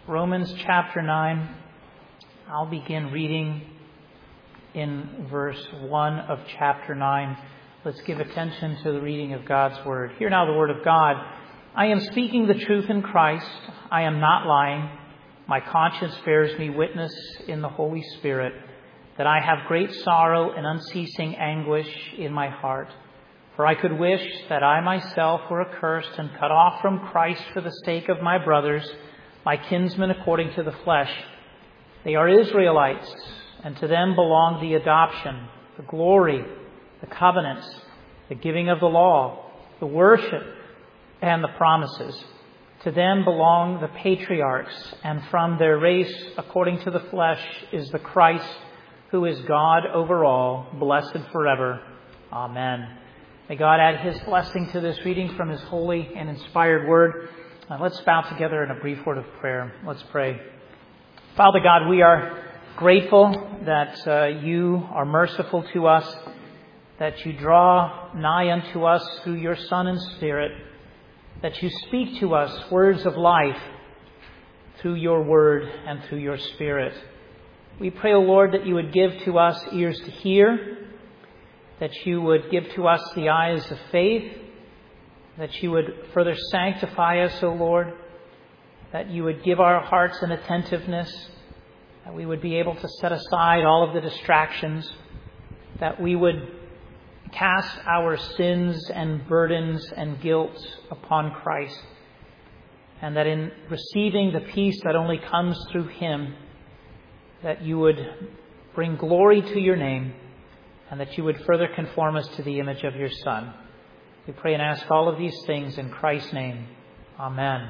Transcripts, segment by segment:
Romans chapter 9. I'll begin reading in verse 1 of chapter 9. Let's give attention to the reading of God's Word. Hear now the Word of God. I am speaking the truth in Christ. I am not lying. My conscience bears me witness in the Holy Spirit that I have great sorrow and unceasing anguish in my heart. For I could wish that I myself were accursed and cut off from Christ for the sake of my brothers, my kinsmen according to the flesh. They are Israelites, and to them belong the adoption, the glory, the covenants, the giving of the law, the worship, and the promises. To them belong the patriarchs, and from their race, according to the flesh, is the Christ, who is God over all, blessed forever. Amen. May God add His blessing to this reading from His holy and inspired Word. Let's bow together in a brief word of prayer. Let's pray. Father God, we are grateful that You are merciful to us, that You draw nigh unto us through Your Son and Spirit, that You speak to us words of life through Your Word and through Your Spirit. We pray, O Lord, that You would give to us ears to hear, that You would give to us the eyes of faith, that You would further sanctify us, O Lord, that You would give our hearts an attentiveness, that we would be able to set aside all of the distractions, that we would cast our sins and burdens and guilt upon Christ, and that in receiving the peace that only comes through Him, that You would bring glory to Your name, and that You would further conform us to the image of Your Son. We pray and ask all of these things in Christ's name. Amen.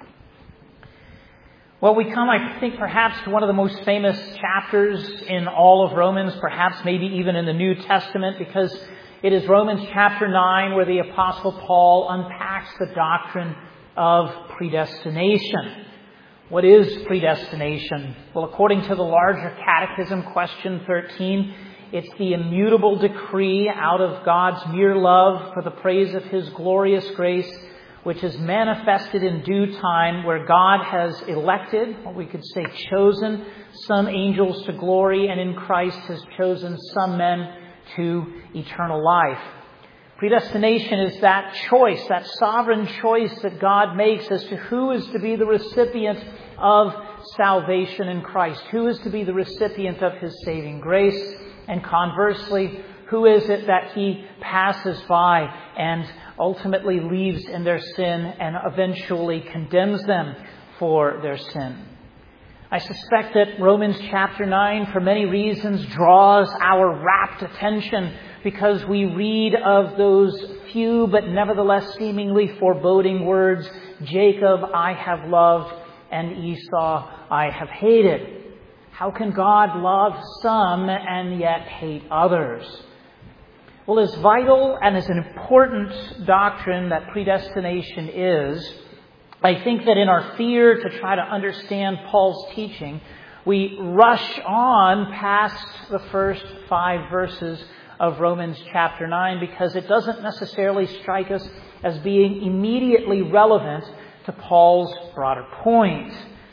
Well, we come, I think, perhaps to one of the most famous chapters in all of Romans, perhaps maybe even in the New Testament, because it is Romans chapter 9 where the Apostle Paul unpacks the doctrine of predestination. What is predestination? Well, according to the larger catechism, question 13, it's the immutable decree out of God's mere love for the praise of His glorious grace, which is manifested in due time, where God has elected, or we could say chosen, some angels to glory, and in Christ has chosen some men to eternal life. Predestination is that choice, that sovereign choice that God makes as to who is to be the recipient of salvation in Christ, who is to be the recipient of His saving grace, and conversely, who is it that He passes by and ultimately leaves in their sin and eventually condemns them for their sin. I suspect that Romans chapter 9, for many reasons, draws our rapt attention because we read of those few but nevertheless seemingly foreboding words, Jacob I have loved and Esau I have hated. How can God love some and yet hate others? Well, as vital and as an important doctrine that predestination is, I think that in our fear to try to understand Paul's teaching, we rush on past the first 5 verses of Romans chapter 9 because it doesn't necessarily strike us as being immediately relevant to Paul's broader point.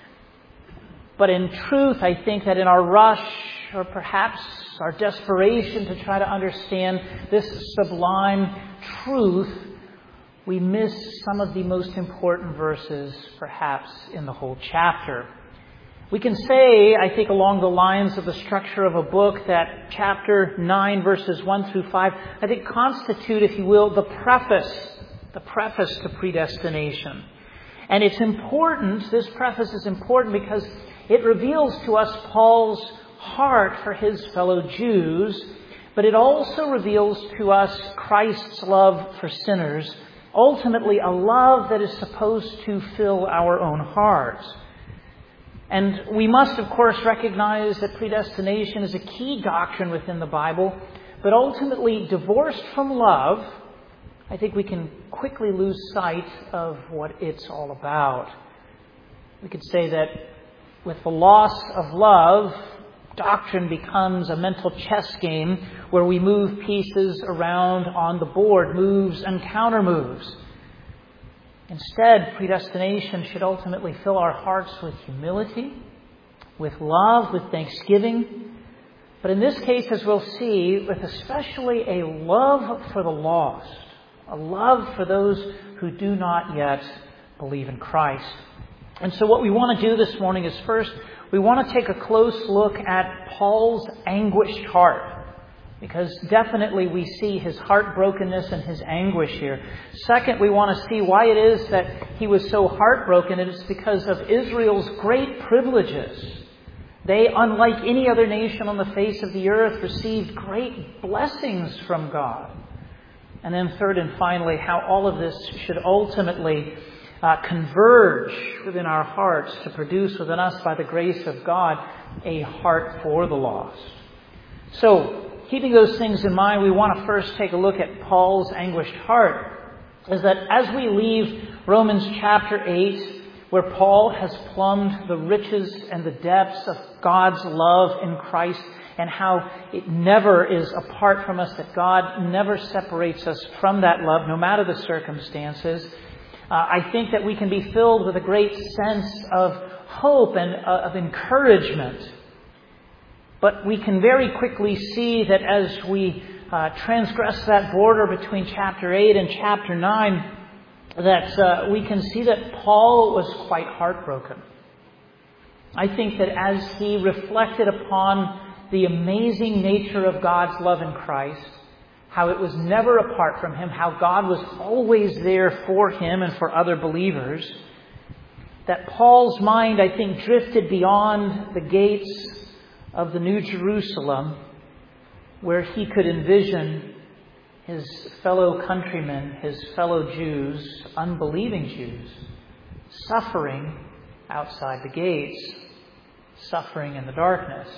But in truth, I think that in our rush, or perhaps our desperation to try to understand this sublime truth, we miss some of the most important verses, perhaps, in the whole chapter. We can say, I think, along the lines of the structure of a book, that chapter 9, verses 1 through 5, I think constitute, if you will, the preface to predestination. And it's important, this preface is important because it reveals to us Paul's heart for his fellow Jews, but it also reveals to us Christ's love for sinners, ultimately a love that is supposed to fill our own hearts. And we must, of course, recognize that predestination is a key doctrine within the Bible, but ultimately divorced from love, I think we can quickly lose sight of what it's all about. We could say that with the loss of love, doctrine becomes a mental chess game where we move pieces around on the board, moves and counter moves. Instead, predestination should ultimately fill our hearts with humility, with love, with thanksgiving. But in this case, as we'll see, with especially a love for the lost, a love for those who do not yet believe in Christ. And so what we want to do this morning is first, we want to take a close look at Paul's anguished heart. Because definitely we see his heartbrokenness and his anguish here. Second, we want to see why it is that he was so heartbroken. And it's because of Israel's great privileges. They, unlike any other nation on the face of the earth, received great blessings from God. And then third and finally, how all of this should ultimately converge within our hearts to produce within us, by the grace of God, a heart for the lost. So, keeping those things in mind, we want to first take a look at Paul's anguished heart. Is that as we leave Romans chapter 8, where Paul has plumbed the riches and the depths of God's love in Christ, and how it never is apart from us, that God never separates us from that love, no matter the circumstances, I think that we can be filled with a great sense of hope and of encouragement. But we can very quickly see that as we transgress that border between chapter 8 and chapter 9, that we can see that Paul was quite heartbroken. I think that as he reflected upon the amazing nature of God's love in Christ, how it was never apart from him, how God was always there for him and for other believers, that Paul's mind, I think, drifted beyond the gates of the New Jerusalem, where he could envision his fellow countrymen, his fellow Jews, unbelieving Jews, suffering outside the gates, suffering in the darkness.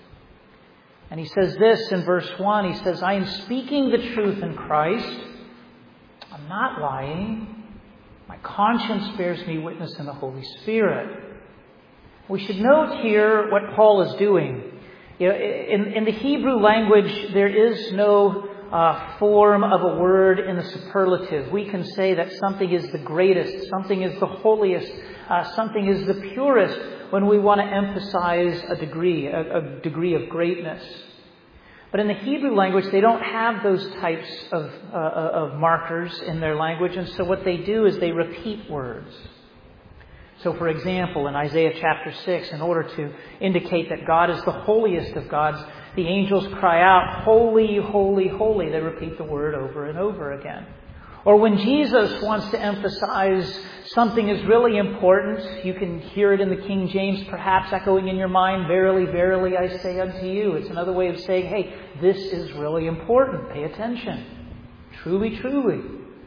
And he says this in verse 1, he says, I am speaking the truth in Christ. I'm not lying. My conscience bears me witness in the Holy Spirit. We should note here what Paul is doing. You know, in the Hebrew language, there is no form of a word in the superlative. We can say that something is the greatest, something is the holiest, something is the purest when we want to emphasize a degree of greatness. But in the Hebrew language, they don't have those types of markers in their language, and so what they do is they repeat words. So, for example, in Isaiah chapter 6, in order to indicate that God is the holiest of gods, the angels cry out, holy, holy, holy. They repeat the word over and over again. Or when Jesus wants to emphasize something is really important, you can hear it in the King James, perhaps echoing in your mind, verily, verily, I say unto you. It's another way of saying, hey, this is really important. Pay attention. Truly, truly.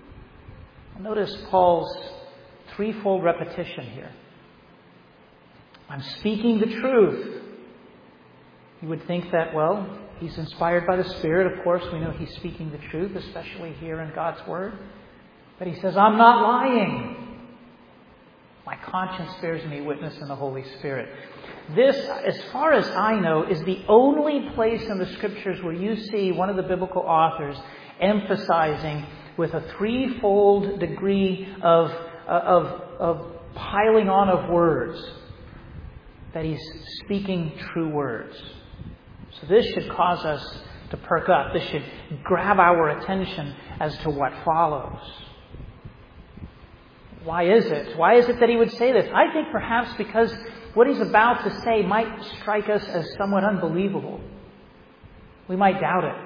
Notice Paul's threefold repetition here. I'm speaking the truth. You would think that, well, he's inspired by the Spirit. Of course, we know he's speaking the truth, especially here in God's Word. But he says, I'm not lying. My conscience bears me witness in the Holy Spirit. This, as far as I know, is the only place in the Scriptures where you see one of the biblical authors emphasizing with a threefold degree of piling on of words that he's speaking true words. So this should cause us to perk up. This should grab our attention as to what follows. Why is it? Why is it that he would say this? I think perhaps because what he's about to say might strike us as somewhat unbelievable. We might doubt it.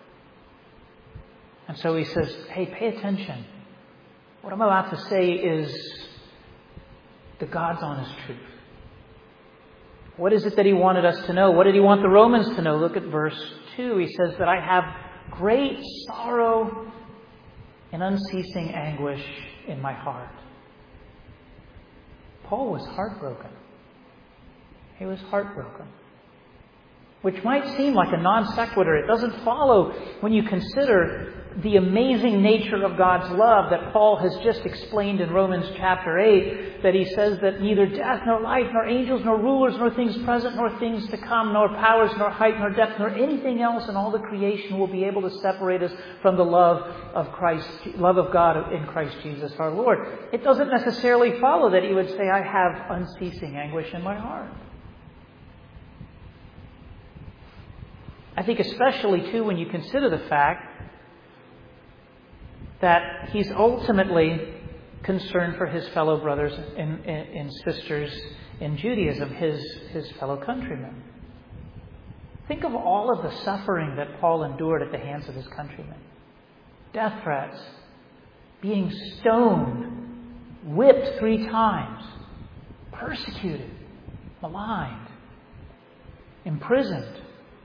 And so he says, hey, pay attention. What I'm about to say is the God's honest truth. What is it that he wanted us to know? What did he want the Romans to know? Look at verse 2. He says that I have great sorrow and unceasing anguish in my heart. Paul was heartbroken. He was heartbroken. which might seem like a non sequitur. It doesn't follow when you consider the amazing nature of God's love that Paul has just explained in Romans chapter 8, that he says that neither death, nor life, nor angels, nor rulers, nor things present, nor things to come, nor powers, nor height, nor depth, nor anything else in all the creation will be able to separate us from the love of Christ, love of God in Christ Jesus our Lord. It doesn't necessarily follow that he would say, I have unceasing anguish in my heart. I think especially, too, when you consider the fact that he's ultimately concerned for his fellow brothers and sisters in Judaism, his fellow countrymen. Think of all of the suffering that Paul endured at the hands of his countrymen. Death threats, being stoned, whipped 3 times, persecuted, maligned, imprisoned.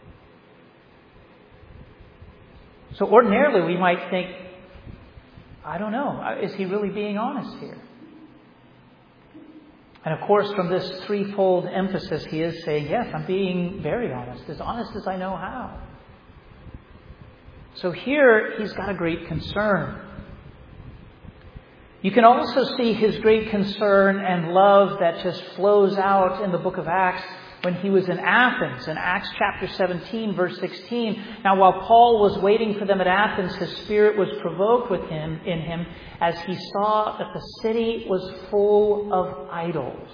So ordinarily we might think, I don't know, is he really being honest here? And of course, from this threefold emphasis, he is saying, yes, I'm being very honest as I know how. So here, he's got a great concern. You can also see his great concern and love that just flows out in the book of Acts when he was in Athens, in Acts chapter 17, verse 16. Now, while Paul was waiting for them at Athens, his spirit was provoked in him as he saw that the city was full of idols.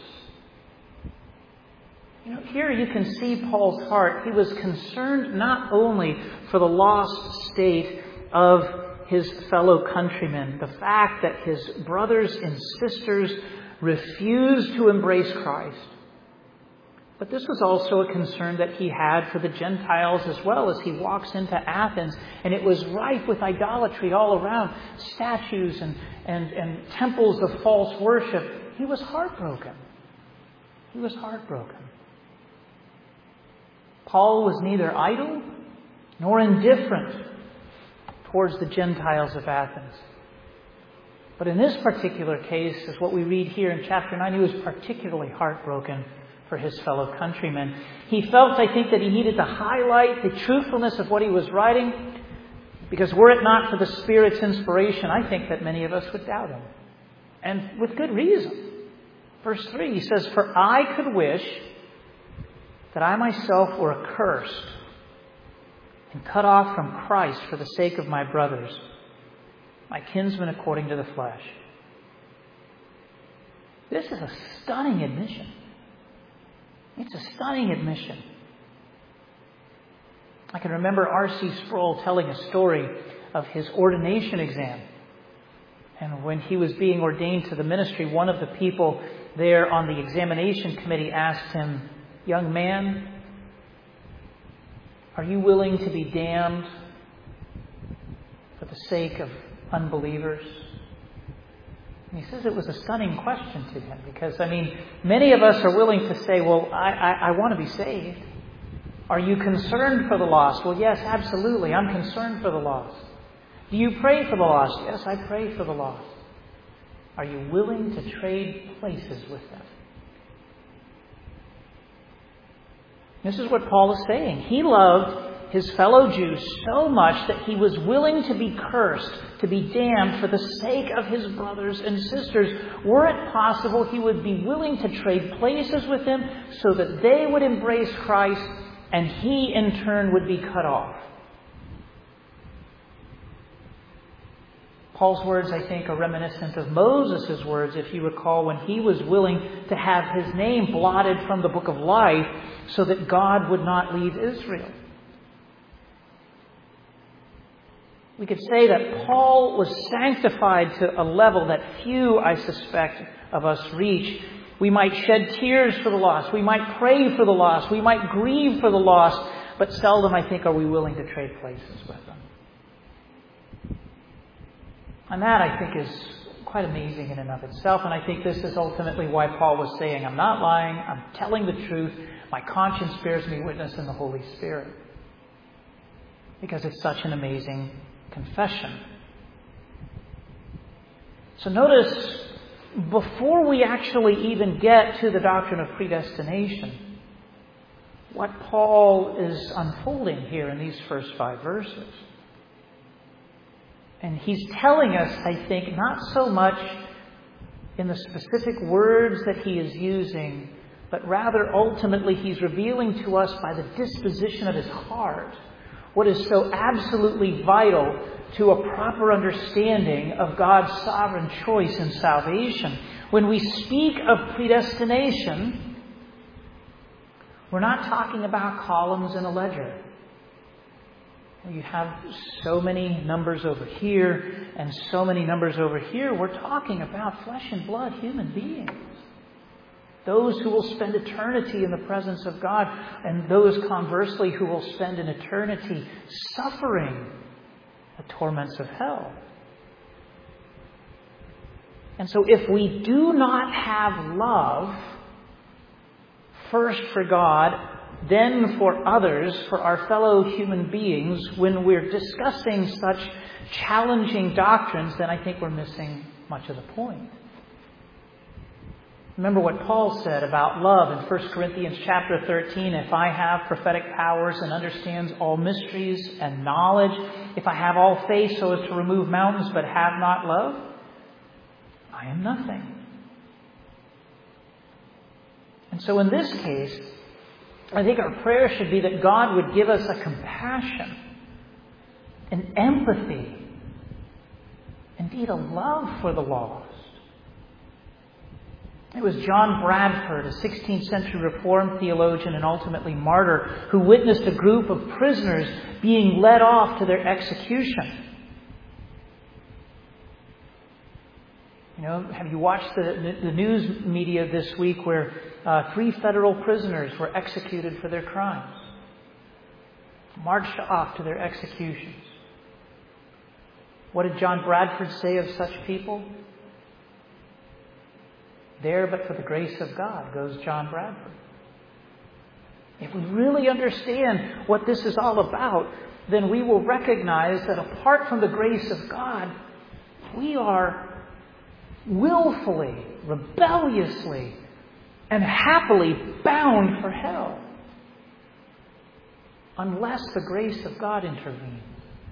Here you can see Paul's heart. He was concerned not only for the lost state of his fellow countrymen, the fact that his brothers and sisters refused to embrace Christ, but this was also a concern that he had for the Gentiles as well, as he walks into Athens, and it was rife with idolatry all around, statues and temples of false worship. He was heartbroken. He was heartbroken. Paul was neither idle nor indifferent towards the Gentiles of Athens. But in this particular case, as what we read here in chapter 9, he was particularly heartbroken for his fellow countrymen. He felt, I think, that he needed to highlight the truthfulness of what he was writing, because were it not for the Spirit's inspiration, I think that many of us would doubt him. And with good reason. Verse 3, he says, "For I could wish that I myself were accursed and cut off from Christ for the sake of my brothers, my kinsmen according to the flesh." This is a stunning admission. It's a stunning admission. I can remember R.C. Sproul telling a story of his ordination exam. And when he was being ordained to the ministry, one of the people there on the examination committee asked him, "Young man, are you willing to be damned for the sake of unbelievers?" And he says it was a stunning question to him because, many of us are willing to say, well, I want to be saved. Are you concerned for the lost? Well, yes, absolutely. I'm concerned for the lost. Do you pray for the lost? Yes, I pray for the lost. Are you willing to trade places with them? This is what Paul is saying. He loved his fellow Jews so much that he was willing to be cursed, to be damned for the sake of his brothers and sisters. Were it possible, he would be willing to trade places with them so that they would embrace Christ and he in turn would be cut off. Paul's words, I think, are reminiscent of Moses' words, if you recall, when he was willing to have his name blotted from the book of life so that God would not leave Israel. We could say that Paul was sanctified to a level that few, I suspect, of us reach. We might shed tears for the lost. We might pray for the lost. We might grieve for the lost. But seldom, I think, are we willing to trade places with them. And that, I think, is quite amazing in and of itself. And I think this is ultimately why Paul was saying, I'm not lying. I'm telling the truth. My conscience bears me witness in the Holy Spirit. Because it's such an amazing confession. So notice, before we actually even get to the doctrine of predestination, what Paul is unfolding here in these first 5 verses. And he's telling us, I think, not so much in the specific words that he is using, but rather ultimately he's revealing to us by the disposition of his heart what is so absolutely vital to a proper understanding of God's sovereign choice in salvation. When we speak of predestination, we're not talking about columns in a ledger. You have so many numbers over here and so many numbers over here. We're talking about flesh and blood human beings. Those who will spend eternity in the presence of God, and those conversely who will spend an eternity suffering the torments of hell. And so if we do not have love, first for God, then for others, for our fellow human beings, when we're discussing such challenging doctrines, then I think we're missing much of the point. Remember what Paul said about love in 1 Corinthians chapter 13. If I have prophetic powers and understands all mysteries and knowledge, if I have all faith so as to remove mountains but have not love, I am nothing. And so in this case, I think our prayer should be that God would give us a compassion, an empathy, indeed a love for the lost. It was John Bradford, a 16th century Reformed theologian and ultimately martyr, who witnessed a group of prisoners being led off to their execution. You know, have you watched the news media this week where 3 federal prisoners were executed for their crimes? Marched off to their executions. What did John Bradford say of such people? There, but for the grace of God, goes John Bradford. If we really understand what this is all about, then we will recognize that apart from the grace of God, we are willfully, rebelliously, and happily bound for hell unless the grace of God intervenes.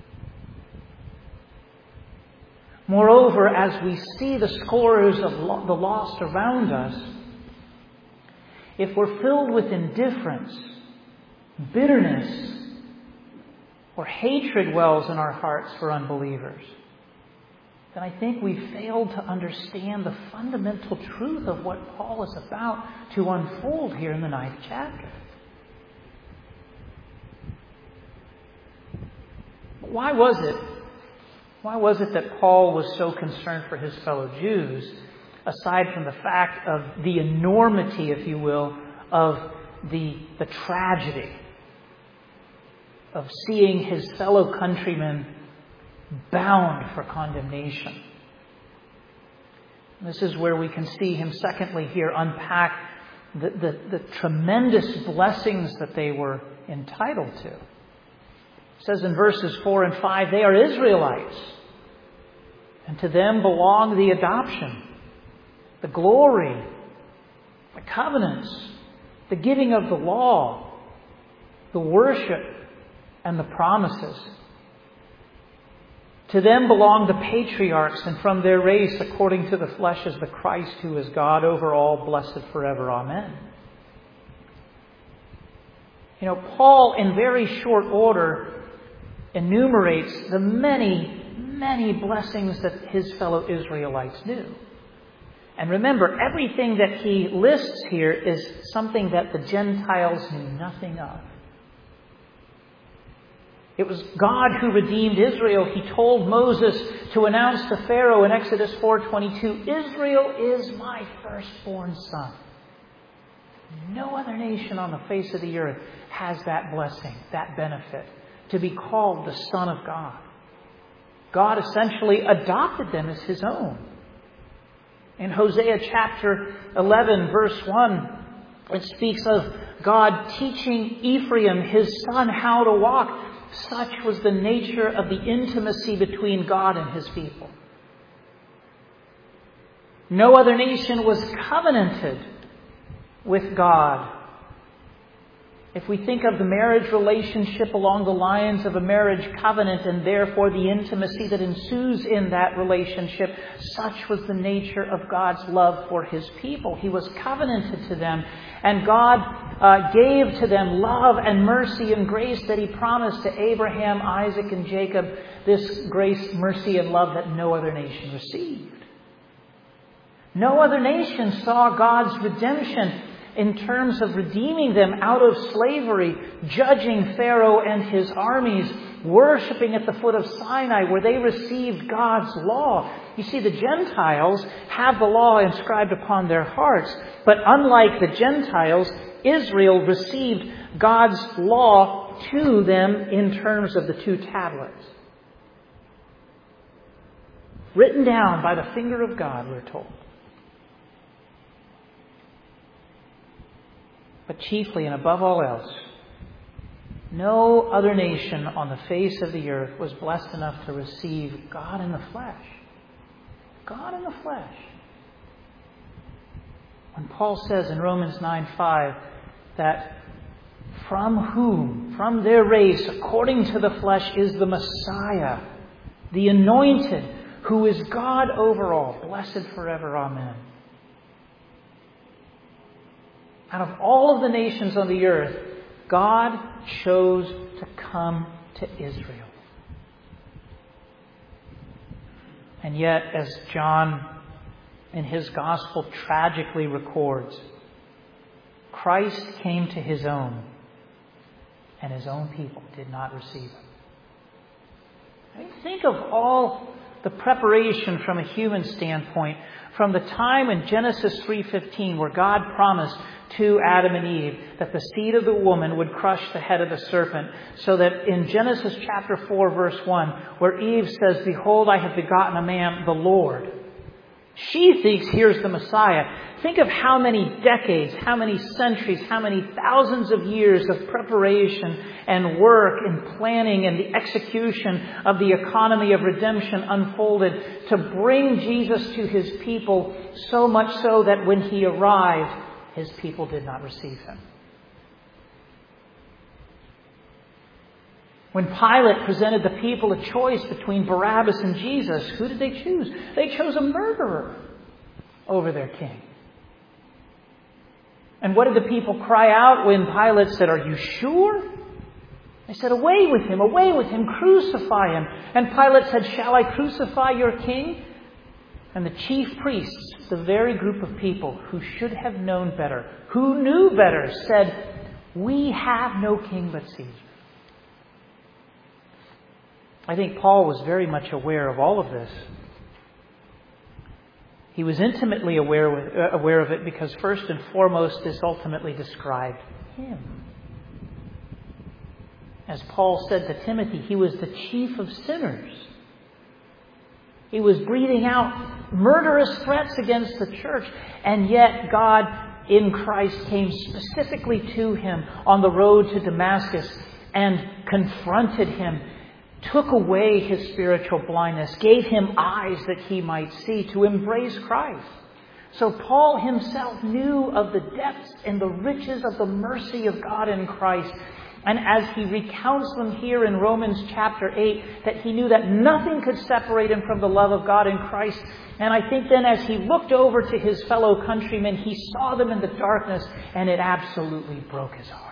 Moreover, as we see the scores of the lost around us, if we're filled with indifference, bitterness, or hatred wells in our hearts for unbelievers, then I think we failed to understand the fundamental truth of what Paul is about to unfold here in the 9th chapter. Why was it that Paul was so concerned for his fellow Jews, aside from the fact of the enormity, if you will, of the tragedy of seeing his fellow countrymen bound for condemnation? This is where we can see him, secondly, here unpack the tremendous blessings that they were entitled to. It says in verses 4 and 5, they are Israelites, and to them belong the adoption, the glory, the covenants, the giving of the law, the worship, and the promises. To them belong the patriarchs, and from their race, according to the flesh, is the Christ, who is God over all, blessed forever. Amen. You know, Paul, in very short order, enumerates the many, many blessings that his fellow Israelites knew. And remember, everything that he lists here is something that the Gentiles knew nothing of. It was God who redeemed Israel. He told Moses to announce to Pharaoh in Exodus 4:22, Israel is my firstborn son. No other nation on the face of the earth has that blessing, that benefit, to be called the Son of God. God essentially adopted them as His own. In Hosea chapter 11, verse 1, it speaks of God teaching Ephraim, his son, how to walk. Such was the nature of the intimacy between God and His people. No other nation was covenanted with God if we think of the marriage relationship along the lines of a marriage covenant and therefore the intimacy that ensues in that relationship, such was the nature of God's love for His people. He was covenanted to them, and God gave to them love and mercy and grace that He promised to Abraham, Isaac, and Jacob, this grace, mercy, and love that no other nation received. No other nation saw God's redemption in terms of redeeming them out of slavery, judging Pharaoh and his armies, worshiping at the foot of Sinai where they received God's law. You see, the Gentiles have the law inscribed upon their hearts, but unlike the Gentiles, Israel received God's law to them in terms of the 2 tablets. Written down by the finger of God, we're told. But chiefly and above all else, no other nation on the face of the earth was blessed enough to receive God in the flesh. God in the flesh. When Paul says in Romans 9:5 that from their race, according to the flesh, is the Messiah, the anointed, who is God over all, blessed forever. Amen. Out of all of the nations on the earth, God chose to come to Israel. And yet, as John in his gospel tragically records, Christ came to His own, and His own people did not receive Him. I mean, think of all the preparation from a human standpoint, from the time in Genesis 3:15 where God promised to Adam and Eve that the seed of the woman would crush the head of the serpent, so that in Genesis chapter 4 verse 1 where Eve says, "Behold, I have begotten a man, the Lord." She thinks here's the Messiah. Think of how many decades, how many centuries, how many thousands of years of preparation and work and planning and the execution of the economy of redemption unfolded to bring Jesus to His people, so much so that when He arrived, His people did not receive Him. When Pilate presented the people a choice between Barabbas and Jesus, who did they choose? They chose a murderer over their king. And what did the people cry out when Pilate said, "Are you sure?" They said, away with him, crucify him." And Pilate said, "Shall I crucify your king?" And the chief priests, the very group of people who should have known better, who knew better, said, "We have no king but Caesar." I think Paul was very much aware of all of this. He was intimately aware of it because first and foremost, this ultimately described him. As Paul said to Timothy, he was the chief of sinners. He was breathing out murderous threats against the church, and yet God in Christ came specifically to him on the road to Damascus and confronted him, took away his spiritual blindness, gave him eyes that he might see, to embrace Christ. So Paul himself knew of the depths and the riches of the mercy of God in Christ. And as he recounts them here in Romans chapter 8, that he knew that nothing could separate him from the love of God in Christ. And I think then as he looked over to his fellow countrymen, he saw them in the darkness, and it absolutely broke his heart.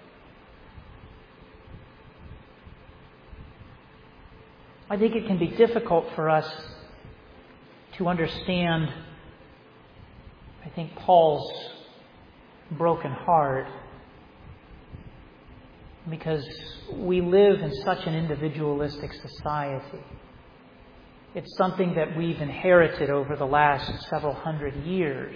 I think it can be difficult for us to understand, I think, Paul's broken heart, because we live in such an individualistic society. It's something that we've inherited over the last several hundred years.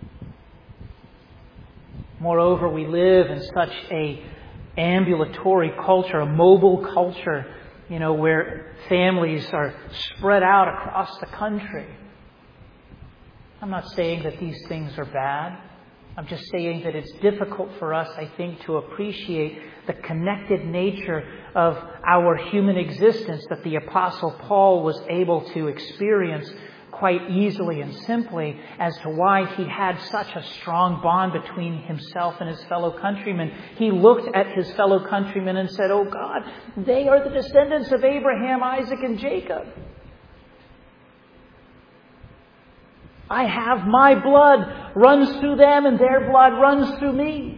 Moreover, we live in such an ambulatory culture, a mobile culture, where families are spread out across the country. I'm not saying that these things are bad. I'm just saying that it's difficult for us, I think, to appreciate the connected nature of our human existence that the Apostle Paul was able to experience quite easily and simply as to why he had such a strong bond between himself and his fellow countrymen. He looked at his fellow countrymen and said, "Oh God, they are the descendants of Abraham, Isaac, and Jacob. I have my blood runs through them and their blood runs through me."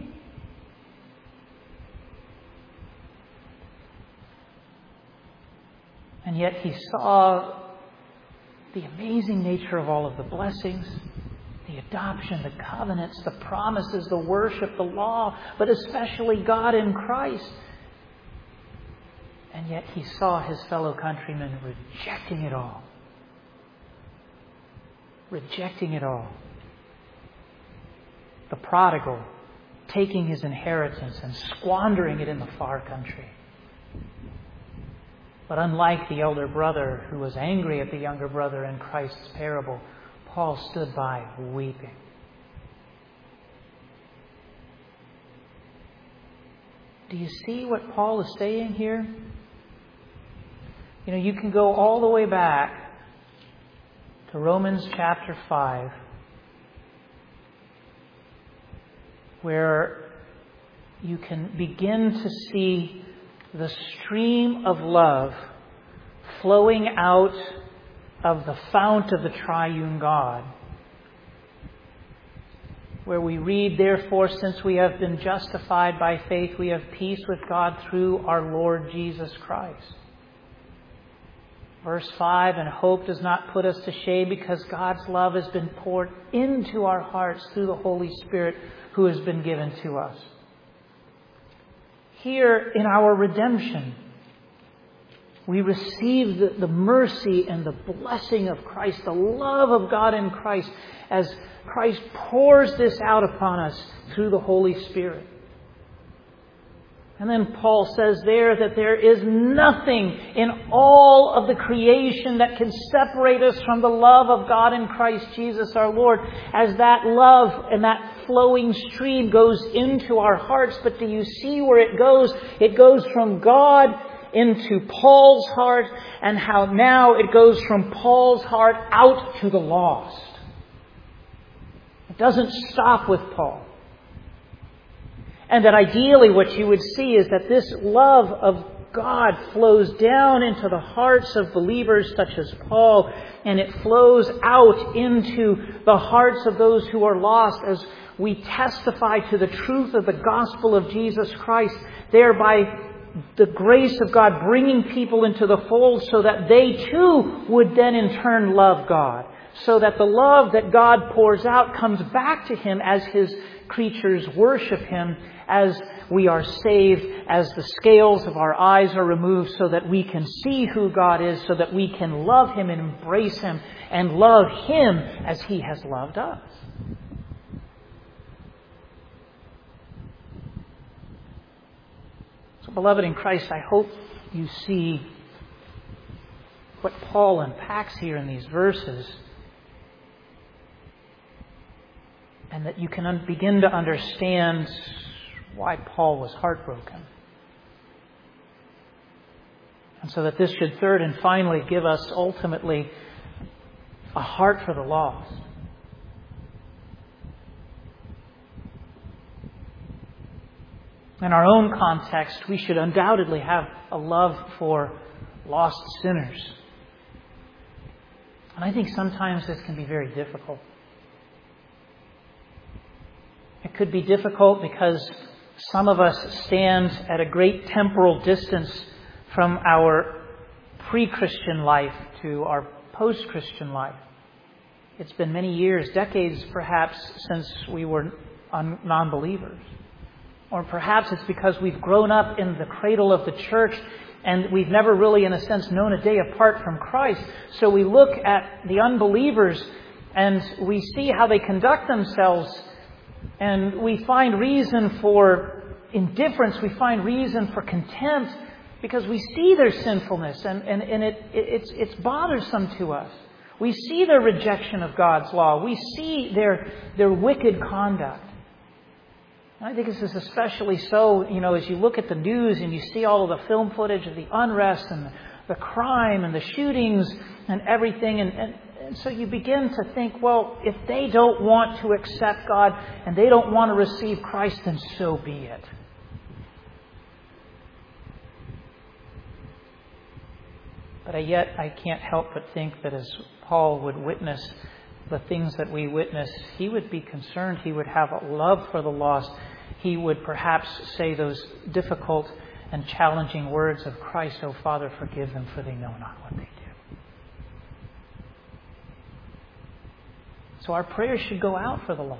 And yet he saw the amazing nature of all of the blessings, the adoption, the covenants, the promises, the worship, the law, but especially God in Christ. And yet he saw his fellow countrymen rejecting it all. Rejecting it all. The prodigal taking his inheritance and squandering it in the far country. But unlike the elder brother who was angry at the younger brother in Christ's parable, Paul stood by weeping. Do you see what Paul is saying here? You can go all the way back to Romans chapter 5, where you can begin to see the stream of love flowing out of the fount of the triune God, where we read, "Therefore, since we have been justified by faith, we have peace with God through our Lord Jesus Christ." Verse 5, "And hope does not put us to shame because God's love has been poured into our hearts through the Holy Spirit who has been given to us." Here in our redemption, we receive the mercy and the blessing of Christ, the love of God in Christ, as Christ pours this out upon us through the Holy Spirit. And then Paul says there that there is nothing in all of the creation that can separate us from the love of God in Christ Jesus our Lord, as that love and that flowing stream goes into our hearts. But do you see where it goes? It goes from God into Paul's heart, and how now it goes from Paul's heart out to the lost. It doesn't stop with Paul. And that ideally what you would see is that this love of God flows down into the hearts of believers such as Paul, and it flows out into the hearts of those who are lost as we testify to the truth of the gospel of Jesus Christ, thereby the grace of God bringing people into the fold so that they too would then in turn love God, so that the love that God pours out comes back to Him as His creatures worship Him, as we are saved, as the scales of our eyes are removed so that we can see who God is, so that we can love Him and embrace Him and love Him as He has loved us. So, beloved in Christ, I hope you see what Paul unpacks here in these verses, and that you can begin to understand why Paul was heartbroken. And so that this should third and finally give us ultimately a heart for the lost. In our own context, we should undoubtedly have a love for lost sinners. And I think sometimes this can be very difficult. It could be difficult because some of us stand at a great temporal distance from our pre-Christian life to our post-Christian life. It's been many years, decades perhaps, since we were non-believers. Or perhaps it's because we've grown up in the cradle of the church and we've never really, in a sense, known a day apart from Christ. So we look at the unbelievers and we see how they conduct themselves, and we find reason for indifference, we find reason for contempt, because we see their sinfulness and it's bothersome to us. We see their rejection of God's law. We see their wicked conduct. And I think this is especially so, as you look at the news and you see all of the film footage of the unrest and the crime and the shootings and everything. And And so you begin to think, well, if they don't want to accept God and they don't want to receive Christ, then so be it. But yet I can't help but think that as Paul would witness the things that we witness, he would be concerned. He would have a love for the lost. He would perhaps say those difficult and challenging words of Christ, "O Father, forgive them, for they know not what they do." So our prayers should go out for the lost.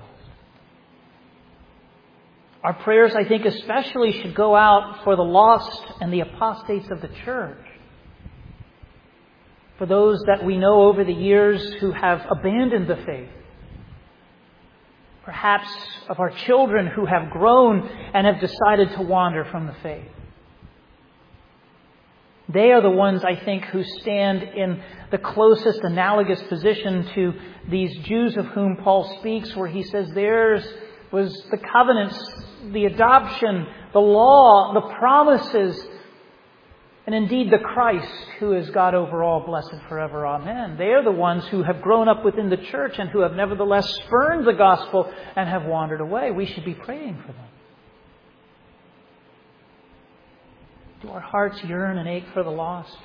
Our prayers, I think, especially should go out for the lost and the apostates of the church. For those that we know over the years who have abandoned the faith. Perhaps of our children who have grown and have decided to wander from the faith. They are the ones, I think, who stand in the closest analogous position to these Jews of whom Paul speaks, where he says theirs was the covenants, the adoption, the law, the promises, and indeed the Christ, who is God over all, blessed forever. Amen. They are the ones who have grown up within the church and who have nevertheless spurned the gospel and have wandered away. We should be praying for them. Do our hearts yearn and ache for the lost?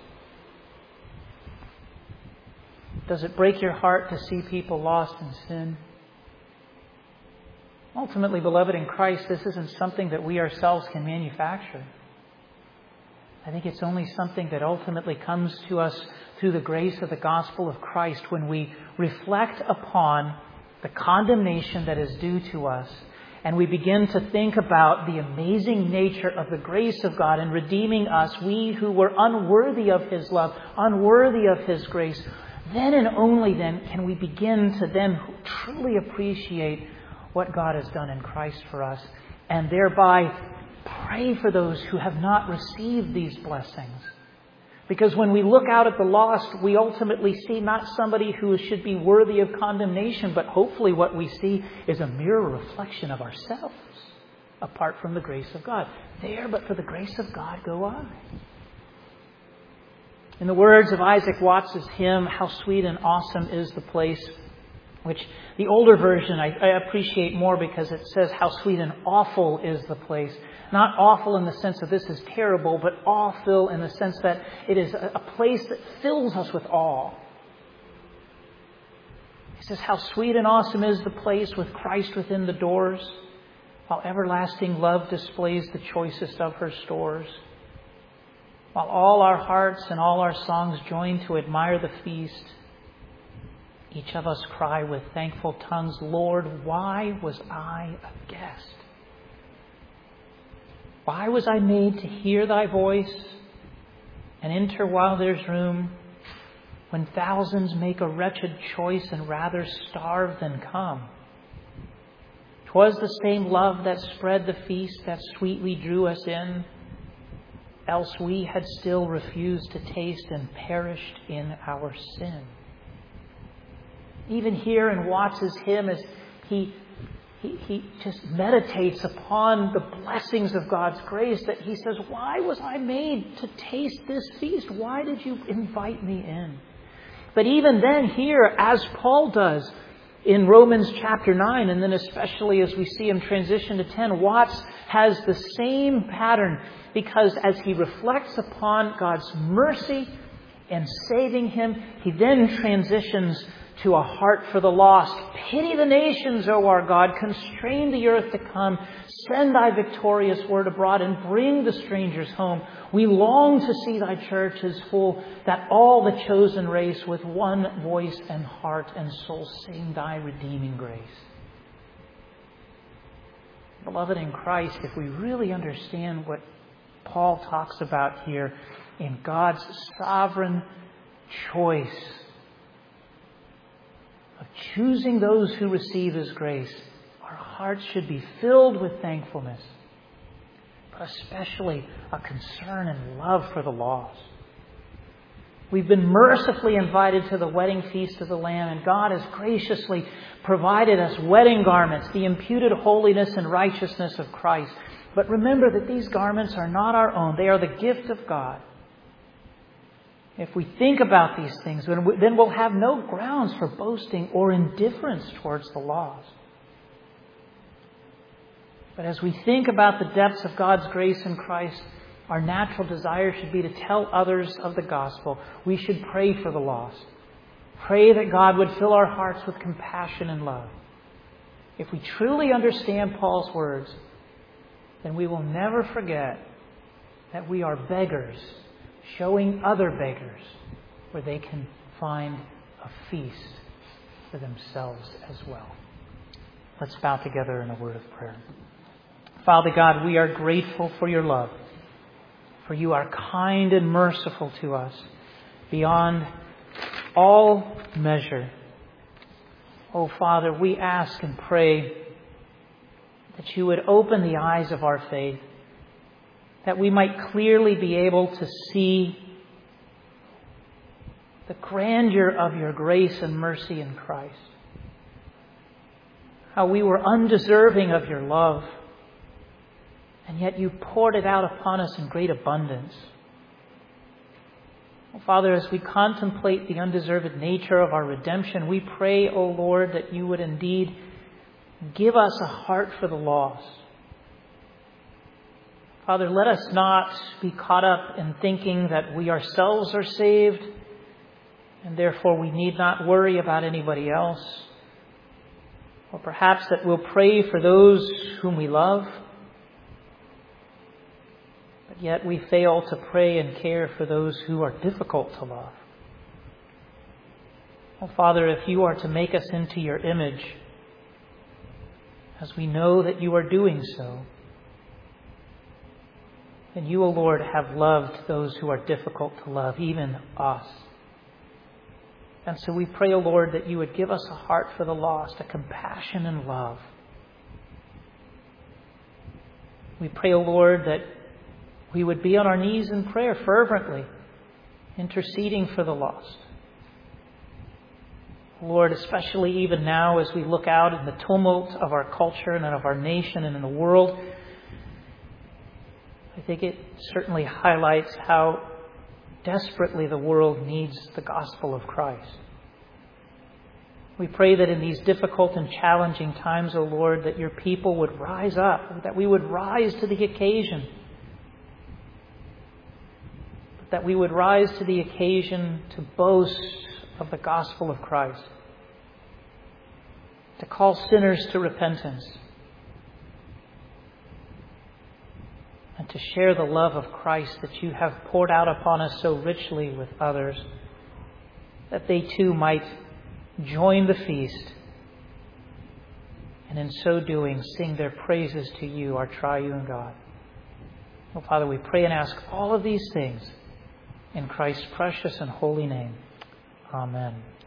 Does it break your heart to see people lost in sin? Ultimately, beloved in Christ, this isn't something that we ourselves can manufacture. I think it's only something that ultimately comes to us through the grace of the gospel of Christ when we reflect upon the condemnation that is due to us and we begin to think about the amazing nature of the grace of God in redeeming us, we who were unworthy of His love, unworthy of His grace. Then and only then can we begin to then truly appreciate what God has done in Christ for us and thereby pray for those who have not received these blessings. Because when we look out at the lost, we ultimately see not somebody who should be worthy of condemnation, but hopefully what we see is a mirror reflection of ourselves, apart from the grace of God. There, but for the grace of God, go I. In the words of Isaac Watts' hymn, "How Sweet and Awesome is the Place," which the older version I appreciate more because it says how sweet and awful is the place. Not awful in the sense that this is terrible, but awful in the sense that it is a place that fills us with awe. He says, how sweet and awesome is the place with Christ within the doors, while everlasting love displays the choicest of her stores. While all our hearts and all our songs join to admire the feast, each of us cry with thankful tongues, Lord, why was I a guest? Why was I made to hear Thy voice and enter while there's room, when thousands make a wretched choice and rather starve than come? 'Twas the same love that spread the feast that sweetly drew us in, else we had still refused to taste and perished in our sin. Even here in Watts' hymn, as he just meditates upon the blessings of God's grace, that he says, why was I made to taste this feast? Why did you invite me in? But even then here, as Paul does in Romans chapter 9, and then especially as we see him transition to 10, Watts has the same pattern, because as he reflects upon God's mercy and saving him, he then transitions to a heart for the lost. Pity the nations, O our God. Constrain the earth to come. Send Thy victorious word abroad and bring the strangers home. We long to see Thy churches full, that all the chosen race with one voice and heart and soul sing Thy redeeming grace. Beloved in Christ, if we really understand what Paul talks about here in God's sovereign choice of choosing those who receive His grace, our hearts should be filled with thankfulness, but especially a concern and love for the lost. We've been mercifully invited to the wedding feast of the Lamb, and God has graciously provided us wedding garments, the imputed holiness and righteousness of Christ. But remember that these garments are not our own. They are the gift of God. If we think about these things, then we'll have no grounds for boasting or indifference towards the lost. But as we think about the depths of God's grace in Christ, our natural desire should be to tell others of the gospel. We should pray for the lost. Pray that God would fill our hearts with compassion and love. If we truly understand Paul's words, then we will never forget that we are beggars, showing other beggars where they can find a feast for themselves as well. Let's bow together in a word of prayer. Father God, we are grateful for your love, for you are kind and merciful to us beyond all measure. Oh, Father, we ask and pray that you would open the eyes of our faith, that we might clearly be able to see the grandeur of your grace and mercy in Christ. How we were undeserving of your love, and yet you poured it out upon us in great abundance. Oh, Father, as we contemplate the undeserved nature of our redemption, we pray, O Lord, that you would indeed give us a heart for the lost. Father, let us not be caught up in thinking that we ourselves are saved and therefore we need not worry about anybody else. Or perhaps that we'll pray for those whom we love, but yet we fail to pray and care for those who are difficult to love. Oh, Father, if you are to make us into your image, as we know that you are doing so, then you, O Lord, have loved those who are difficult to love, even us. And so we pray, O Lord, that you would give us a heart for the lost, a compassion and love. We pray, O Lord, that we would be on our knees in prayer fervently, interceding for the lost. Lord, especially even now as we look out in the tumult of our culture and of our nation and in the world, I think it certainly highlights how desperately the world needs the gospel of Christ. We pray that in these difficult and challenging times, O Lord, that your people would rise up, that we would rise to the occasion, that we would rise to the occasion to boast of the gospel of Christ, to call sinners to repentance, and to share the love of Christ that you have poured out upon us so richly with others, that they too might join the feast, and in so doing sing their praises to you, our triune God. Oh, Father, we pray and ask all of these things in Christ's precious and holy name. Amen.